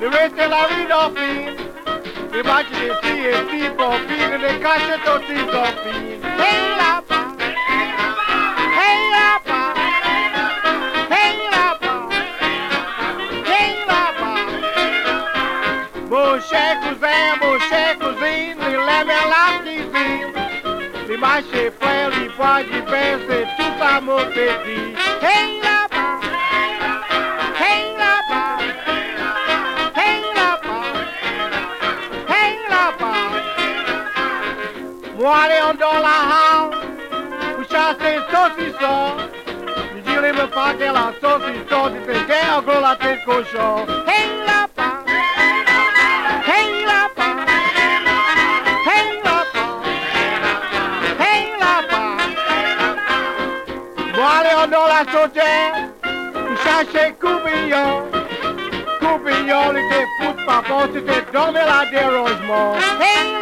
Le reste la ridolfine. Les matchs des filles et filles pour filles, les cachettes aussi dolphines. Hey là-bas, hey là-bas, hey là-bas, hey là-bas. Mon cher cousine, les lèvres à la cuisine. Les marchés frères, les bois du pain, c'est tout ça mon petit. Hey là-bas, hey là-bas, hey là-bas, hey là-bas. Moi aller dans la house, pour chasser saucisson. Je dirais me pas que la saucisson, c'est bien en gros la tête cochon. Hey là-bas, hey là-bas, hey là-bas, hey là-bas. Moi aller dans la sautière, pour chercher coupillon. Coupillon, il était fou, papa, c'était dormir la dérangement. Hey